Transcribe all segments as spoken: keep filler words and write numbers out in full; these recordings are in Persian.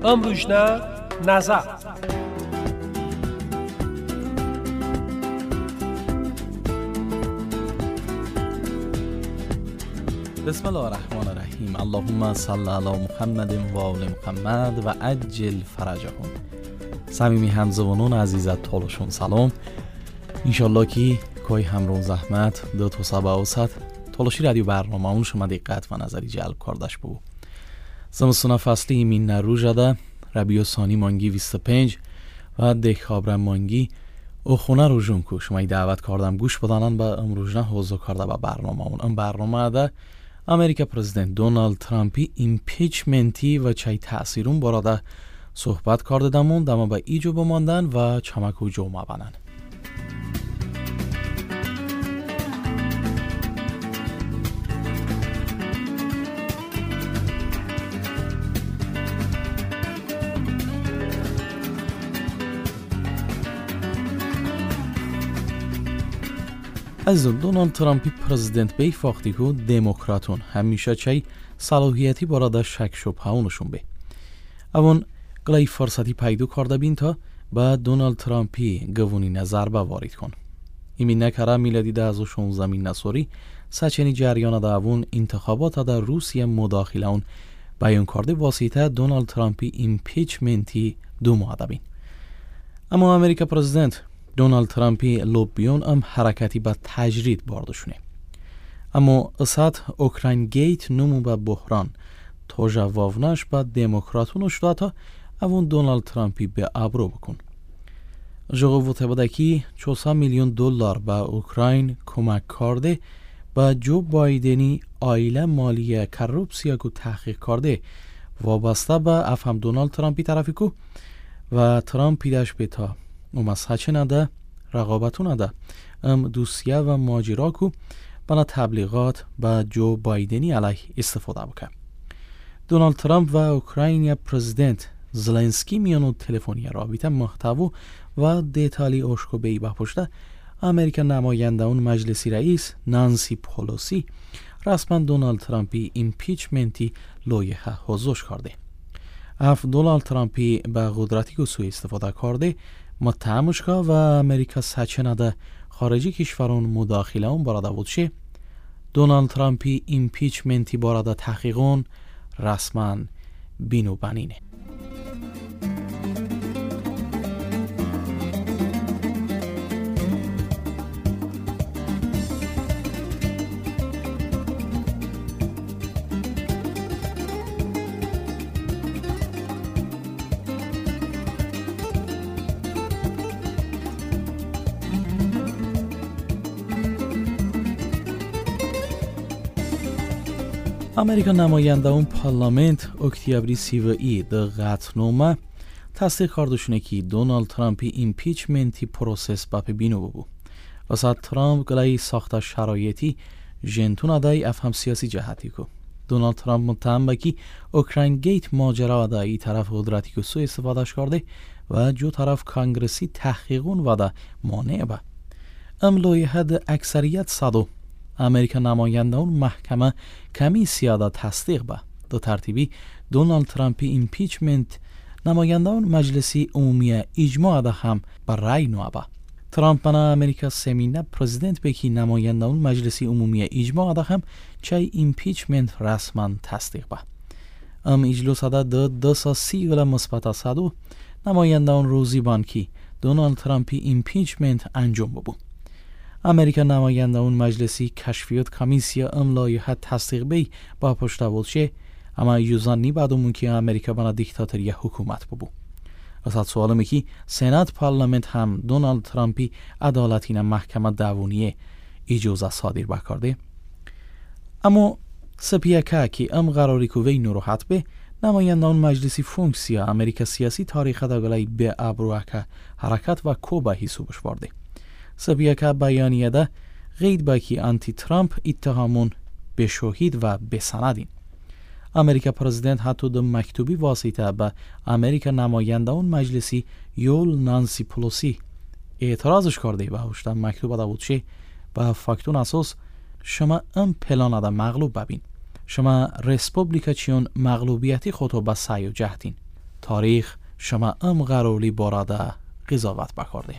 امروژنا نظر. بسم الله الرحمن الرحیم. اللهم صل علی محمد و آل محمد و عجل فرجهم. صمیمی همزبانان عزیزت تالشون سلام. انشالله که کوی همرون زحمت دو تو سبا اوسط تالشی رادیو برنامه اون شما دقت و نظری جلب کردش بو. زمستون فصلی ایمین نرو جده ربیع ثانی مانگی بیست و پنج و دکابر مانگی او خونه رو جون کو شما دعوت کردم گوش بدانن به امروز نه حوزو کرده به برنامه اون. ام برنامه ده امریکا پرزیدنت دونالد ترامپی ایمپیچمنتی و چای تأثیرون براده صحبت کرده دمون دما به ایجو بماندن و چمکو جو مبنن. از دونالد ترامپی پرزیدنت بی فاختی که دموکراتون همیشه چای صلاحیتی براده شک شبه اونشون به اون گلای فرصتی پیدا کرده بین تا با دونالد ترامپی گوونی نظر وارد کن. ایمی نکره میلادی ده از شانزده نسوری سچنی جریان ده اون انتخابات در روسیه مداخله اون بیان کرده واسطه دونالد ترامپی ایمپیچمنتی دو ماه بین. اما امریکا پرزیدنت دونالد ترامپی لوبیون هم حرکتی با تجرید باردشونه. اما اسات اوکراین گیت نمو با بحران تا جوابنش با دموکراتون شده تا اون دونالد ترامپی به ابرو بکن. جواب وطباده که چهارصد میلیون دلار با اوکراین کمک کرده با جو بایدنی آیله مالی کروپسیا کو تحقیق کرده وابسته با افهم دونالد ترامپی طرفی کو و ترامپی داشت به تا و مسحچه نده رقابتو نده ام دوسیه و ماجرا کو بنا تبلیغات با جو بایدنی علیه استفاده بکن. دونالد ترامپ و اوکراینیا پرزیدنت زلنسکی میانو تلفنی رابطه محتوا و دیتالی اشکو بی بپشته امریکا نماینده اون مجلسی رئیس نانسی پولوسی رسما دونالد ترامپی ایمپیچمنتی لایحه حضورش کرده. اف دونالد ترامپی به قدرتی که سوی استفاده کرده متهمش که و امریکا سچه نده خارجی کشوران مداخله اون براده بودشه دونالد ترامپی ایمپیچمنتی براده تحقیقون رسما بینو بنینه. امریکا نماینده اون پارلمنت اکتیبری سی و ای ده قطعنامه تصدیق کردشونه که دونالد ترامپی ایمپیچمنتی پروسس باپی بینو ببو. وسط ترامپ گلای ساخت شرایطی جنتون ادای افهم سیاسی جهتی کو. دونالد ترامپ متهم با که اوکراین گیت ماجرا ادای طرف قدرتی که سو استفادهش کرده و جو طرف کانگرسی تحقیقون وده مانع با. املوی حد اکثریت صدو امریکا نماینده اون محکمه کمی سیاده تصدیق با دو ترتیبی دونالد ترامپی ایمپیچمنت نماینده اون مجلسی عمومی اجماع ده هم بر رای نوع با ترامپ بنا امریکا سمینه پرزیدنت بکی نماینده اون مجلسی عمومی اجماع ده هم چای ایمپیچمنت رسما تصدیق با ام اجلوس ده دو دو سا سی ولی مثبت صدو نماینده اون روزی بانکی دونالد ترامپی ایمپیچمنت انجام ببو. امریکا نماینده اون مجلسی کشفیات کمیسیا املای حد تصدیق بی با پشتا بولشه اما یوزان نی بعدمون که امریکا بنا دیکتاتوری حکومت ببو. وسط سوالم که سنات پارلمنت هم دونالد ترامپی عدالتین محکمه دعوونیه اجازه صادر بکرده. اما سپیاکا که ام قراری که وی نروحت به نماینده اون مجلسی فونکسیا امریکا سیاسی تاریخ داگلای به ابروکه حرکت و کوبا حسابش برده. سپیاکا بیانیه ده غید با که انتی ترامپ اتهامون به شهید و به سندین. امریکا پرزیدنت حتی ده مکتوبی واسطه به امریکا نماینده اون مجلسی یول نانسی پولوسی اعتراضش کرده و هشتن مکتوب ده بود شه به فاکتون اساس شما ام پلان ده مغلوب ببین. شما ریسپوبلیکا چیون مغلوبیتی خودو به سعی و جهدین. تاریخ شما ام قرولی باراده قضاوت بکرده.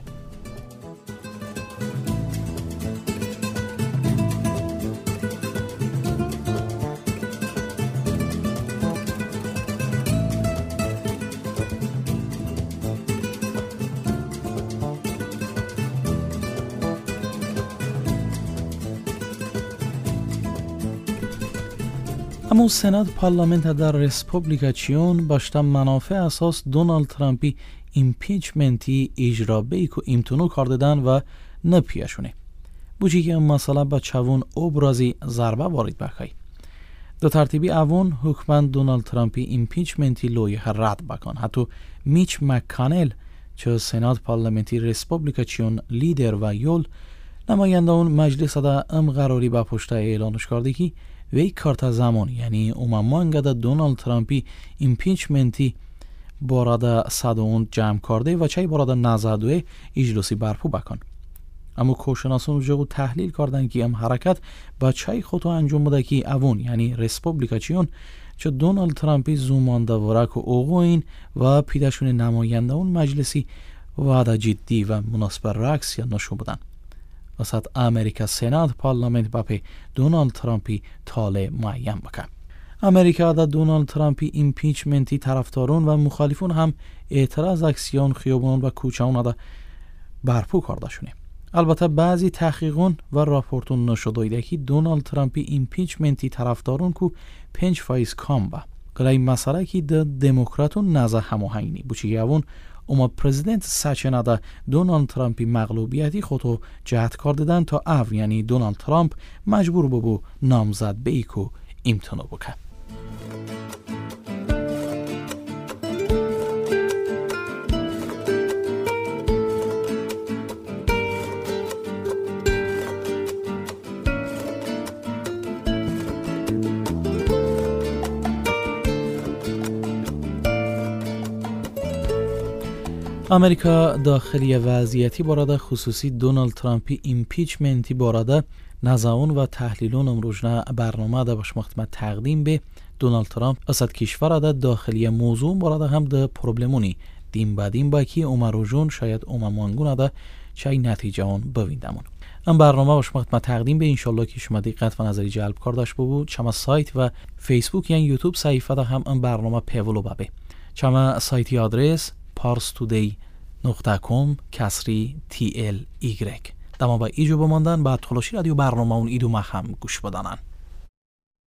اما سنات پارلمنت در رسپوبلیکاسیون باشتا منافع اساس دونالد ترامپی ایمپیچمنتی اجرا بیکو امتنو کردن و نپیشونه. بوچی که مثلا با چوون ابرازی ضربه وارد بخوای. دو ترتیبی اوون حکمان دونالد ترامپی ایمپیچمنتی لویه رد بکن. حتی میچ مکانل چه سنات پارلمنتی رسپوبلیکاسیون لیدر و یول نماینده اون مجلس دا ام قراری با پشت اعلانش کرده که وی کارت زمان یعنی اوممانگه دا دونالد ترامپی ایمپیچمنتی بارد صد اون جمع کرده و چای بارد نزدوه اجلسی برپو بکن. اما کوشناسون جو تحلیل کردن که ام حرکت با چای خودو انجام بده که اوون یعنی رسپوبلیکاسیون چه دونالد ترامپی زومانده ورک و اوغوین و پیداشون نماینده اون مجلسی وعده جدی و مناسب رقص یا نشو بودن. وسط امریکا سنات پارلمنت باپی دونالد ترامپی تاله معین بکن. امریکا دا دونالد ترامپی ایمپیچمنتی طرفدارون و مخالفون هم اعتراض اکسیون خیابون و کوچه‌ون دا برپو کرده شونه. البته بعضی تحقیقون و راپورتون نشده که دونالد ترامپی ایمپیچمنتی طرفدارون کو پنج فایز کام با. گلای مسئله که دا دموکراتون نزه هماهنگی بوچی اون اما پرزیدنت سچنه دا دونالد ترامپی مغلوبیتی خودو جهت کردن تا او یعنی دونالد ترامپ مجبور ببو نامزد به ایکو امتنو بکن. امریکا داخلی وضعیتی باراده خصوصی دونالد ترامپی ایمپیچمنتی باراده نزاون و تحلیلون امروجنه برنامه ده باش مختمه تقدیم به دونالد ترامپ اسد کشور ده داخلی موضوع باراده هم ده پروبلمونی دیم بدیم با کی امروجون شاید اممانگون ده چای نتیجه اون بویندمون. ام برنامه باش مختمه تقدیم به انشالله که شما دقت و نظری جلب کرداش ببو چما سایت و فیسبوک یا یوتیوب صحیفه ده هم ام برنامه پیولو ببه. چما سایتی آدرس پارس تودی نقطه کام کسری تی ال ایگرگ. دما با ایجو بماندن بعد خلاشی رادیو برنامه اون ایدو مخم گوش بدانن.